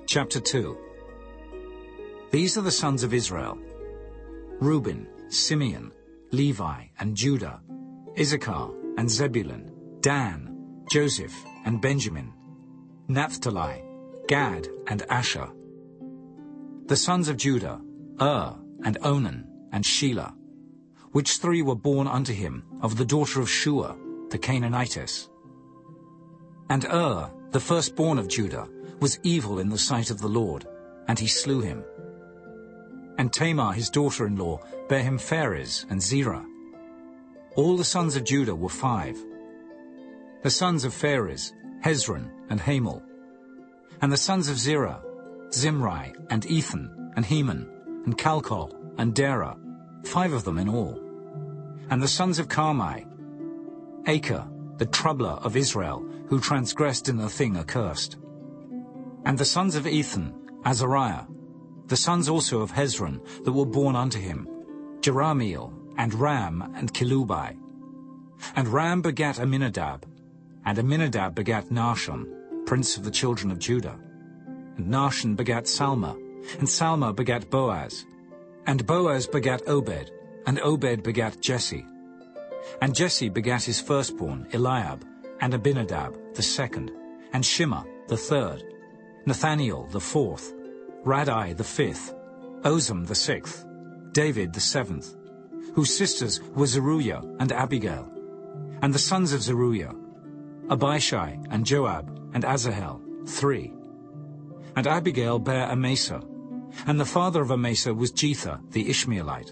Chapter 2. These are the sons of Israel: Reuben, Simeon, Levi, and Judah, Issachar and Zebulun, Dan, Joseph, and Benjamin, Naphtali, Gad, and Asher. The sons of Judah: and Onan, and Shelah, which three were born unto him of the daughter of Shua, the Canaanitess. And the firstborn of Judah, was evil in the sight of the Lord, and he slew him. And Tamar his daughter-in-law bare him Pharez and Zerah. All the sons of Judah were 5. The sons of Pharez, Hezron and Hamul. And the sons of Zerah, Zimri and Ethan and Heman and Calcol and Dara, 5 of them in all. And the sons of Carmi, Acre, the troubler of Israel, who transgressed in the thing accursed. And the sons of Ethan, Azariah, the sons also of Hezron that were born unto him, Jerahmeel, and Ram, and Kelubai. And Ram begat Aminadab, and Aminadab begat Nahshon, prince of the children of Judah. And Nahshon begat Salma, and Salma begat Boaz. And Boaz begat Obed, and Obed begat Jesse. And Jesse begat his firstborn, Eliab, and Abinadab the second, and Shimah the third, Nathaniel the fourth, Raddai the fifth, Ozem the sixth, David the seventh, whose sisters were Zeruiah and Abigail. And the sons of Zeruiah, Abishai and Joab and Asahel, 3. And Abigail bare Amasa, and the father of Amasa was Jether the Ishmaelite.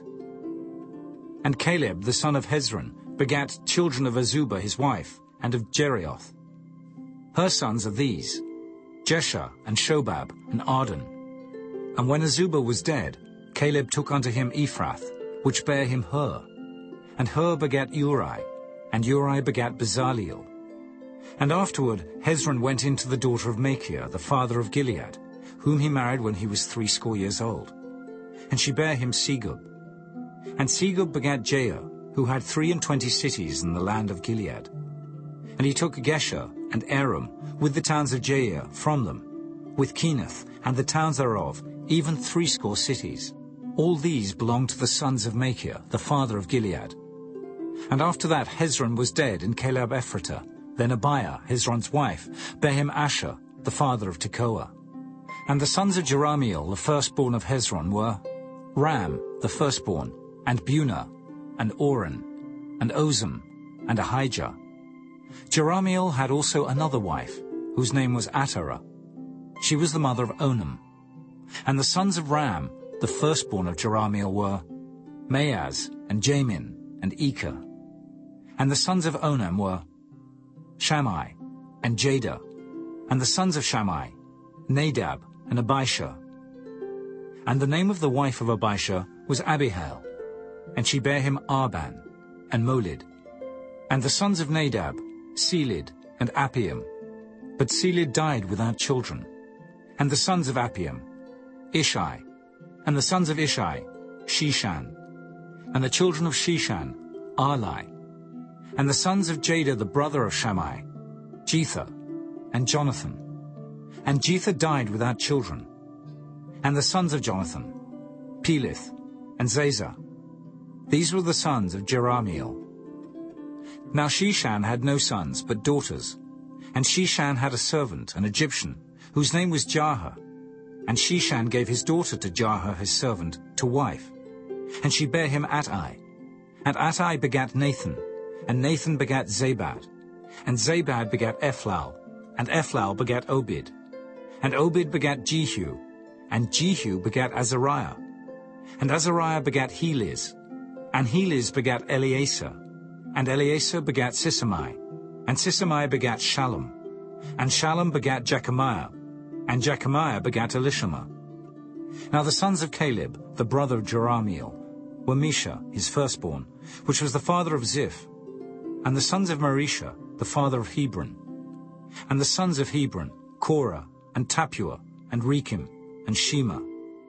And Caleb the son of Hezron begat children of Azubah his wife, and of Jerioth. Her sons are these: Jesher and Shobab and Arden. And when Azubah was dead, Caleb took unto him Ephrath, which bare him Hur. And Hur begat Uri, and Uri begat Bezaleel. And afterward Hezron went in to the daughter of Machir, the father of Gilead, whom he married when he was 60 years old. And she bare him Segub. And Segub begat Jair, who had 23 cities in the land of Gilead. And he took Gesher and Aram, with the towns of Jair from them, with Kenath and the towns thereof, even 80 cities. All these belonged to the sons of Machir, the father of Gilead. And after that Hezron was dead in Caleb Ephratah. Then Abiah, Hezron's wife, bare him Asher, the father of Tekoa. And the sons of Jerahmeel, the firstborn of Hezron, were Ram, the firstborn, and Bunah, and Oren, and Ozem, and Ahijah. Jerahmeel had also another wife, whose name was Atara. She was the mother of Onam. And the sons of Ram, the firstborn of Jerahmeel, were Maaz, and Jamin, and Eker. And the sons of Onam were Shammai, and Jada. And the sons of Shammai, Nadab, and Abishah. And the name of the wife of Abishah was Abihail, and she bare him Arban, and Molid. And the sons of Nadab, Selid, and Appiam. But Selid died without children. And the sons of Appiam, Ishai. And the sons of Ishai, Shishan. And the children of Shishan, Arli. And the sons of Jada the brother of Shammai, Jether, and Jonathan. And Jether died without children. And the sons of Jonathan, Pelith, and Zazah. These were the sons of Jerahmeel. Now Shishan had no sons, but daughters. And Shishan had a servant, an Egyptian, whose name was Jarha. And Shishan gave his daughter to Jarha his servant, to wife. And she bare him Attai. And Attai begat Nathan, and Nathan begat Zabad. And Zabad begat Ephlal, and Ephlal begat Obed. And Obed begat Jehu, and Jehu begat Azariah. And Azariah begat Heliz, and Heliz begat Eleasar. And Eleasar begat Sisamai, and Sisamai begat Shallum. And Shallum begat Jechamiah, and Jechamiah begat Elishama. Now the sons of Caleb, the brother of Jerahmeel, were Mesha, his firstborn, which was the father of Ziph. And the sons of Marisha, the father of Hebron. And the sons of Hebron, Korah, and Tapua, and Rekem, and Shema.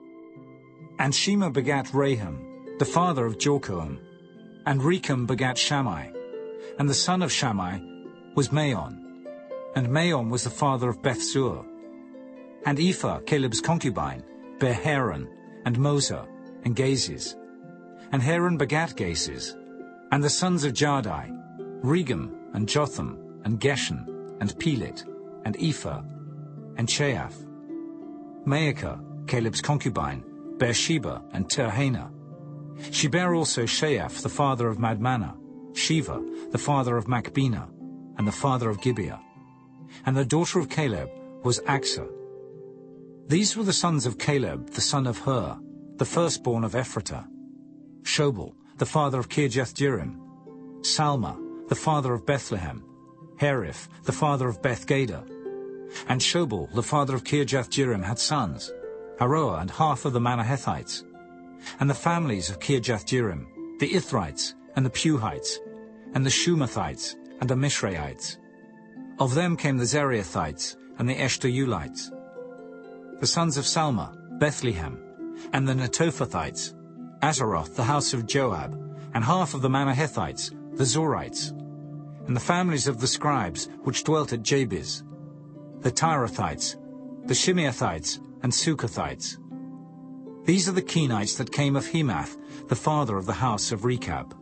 And Shema begat Raham, the father of Jorkoam. And Rekem begat Shammai. And the son of Shammai was Maon. And Maon was the father of Bethzur. And Ephah, Caleb's concubine, bare Haran, and Moser, and Gazes. And Haran begat Gazes. And the sons of Jardai, Regem, and Jotham, and Geshan, and Pelet, and Ephah, and Cheath. Maacah, Caleb's concubine, bare Sheba and Tirhana. She bare also Sheath, the father of Madmannah, Sheva, the father of Machbenah, and the father of Gibeah. And the daughter of Caleb was Achsah. These were the sons of Caleb, the son of Hur, the firstborn of Ephratah. Shobal, the father of Kirjath-jearim. Salma, the father of Bethlehem. Hariph, the father of Beth-gader. And Shobal, the father of Kirjath-jearim, had sons, Haroah and half of the Manahethites. And the families of Kirjath-jearim, the Ithrites, and the Puhites, and the Shumathites, and the Mishraites. Of them came the Zerahites, and the Eshtaolites. The sons of Salma, Bethlehem, and the Netophathites, Azaroth, the house of Joab, and half of the Manahethites, the Zorites. And the families of the scribes which dwelt at Jabez, the Tirathites, the Shimeathites, and Sukathites. These are the Kenites that came of Hemath, the father of the house of Rechab.